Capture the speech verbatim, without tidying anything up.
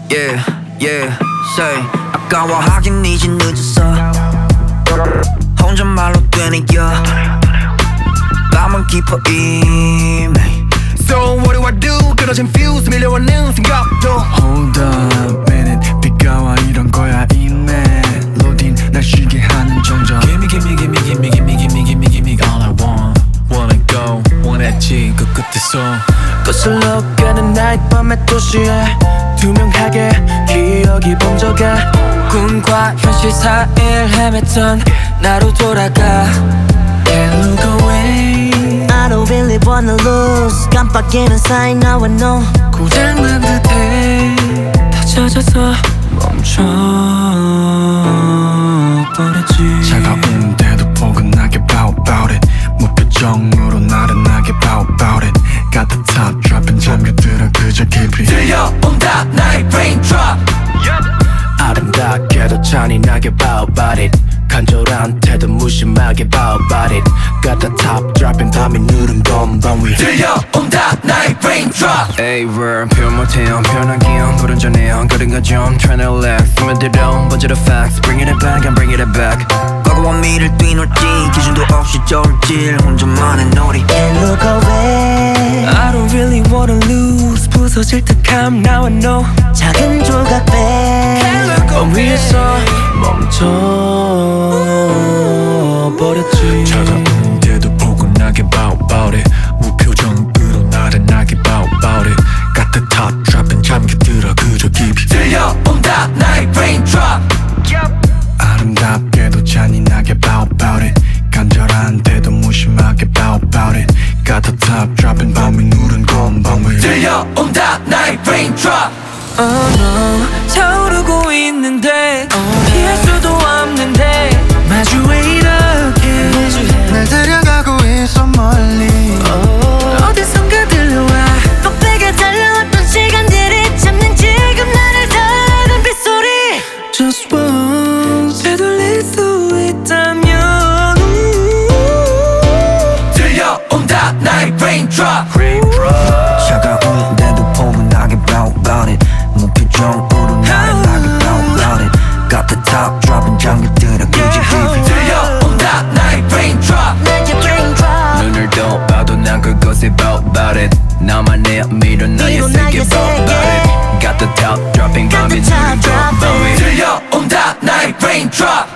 Yeah, yeah, say 아까워하긴 이제 늦었어 혼잣말로 되뇌여 밤은 깊어 이미 So what do I do? 끊어진 fuse 밀려오는 생각도 Hold up minute 비가 와 이런 거야 이 멜로딘 날 쉬게 하는 정적 Gimme gimme gimme gimme gimme gimme gimme gimme all I want Wanna go 원했지 그 끝에서 거슬러 가는 나의 밤의 도시에 투명하게 기억이 번져가 꿈과 현실 사이를 헤맸던 나로 돌아가 Can't look away I don't really wanna lose 깜빡이는 사이 now I know 고장난 듯해 다 젖어서 멈춰버렸지 차가운데도 포근하게 bout about it 무표정으로 나른하게 bout about it Got the top dropping 잠겨들어 그저 깊이 들려온다 나의 raindrop 아름답게도 잔인하게 bout about it 간절한 태도 무심하게 bout about it Got the top dropping 밤이 누른 건방 위 들려온다 나의 raindrop Hey world 표현 못해요 표현하기엔 불완전해요 그런가 좀 Trying to relax 스며들어 번져 the facts Bring it back and bring it back 과거와 미래를 뛰놀지 기준도 없이 쫄질 혼자만의 놀이 Can't look away I don't really wanna lose 부서질 듯함 now I know 작은 조각배 밤 위에서 멈춰버렸지 차가운데도 포근하게 bout about it 무표정으로 나른하게 bout about it Got the top dropping 잠겨들어 그저 깊이 들려온다 나의 raindrop 아름답게도 잔인하게 bout about it 간절한 태도 무심하게 bout about it Got the top dropping 밤이 누른 건방 위 들려온다 나의 raindrop Oh no 타오르고 있는데 피할 수도 없는데 마주해 이렇게 날 데려가고 있어 멀리 어디선가 들려와 뻑배가 달려왔던 시간들이 참는 지금 나를 다른 빗소리 Just once 되돌릴 수 있다면 들려온다 나의 raindrop 차가운데도 포근하게 bout about it 무표정으로 나른하게 bout about it Got the top dropping 잠겨들어 그저 깊이 들려온다 나의 raindrop 나의 raindrop 눈을 떠봐도 난 그것에 bout about it 나만의 미로 나의 미로 세계 나의 bout about 세계. it Got the top dropping Got the 밤이 top 누른 건방 위 dropping. 들려온다 나의 raindrop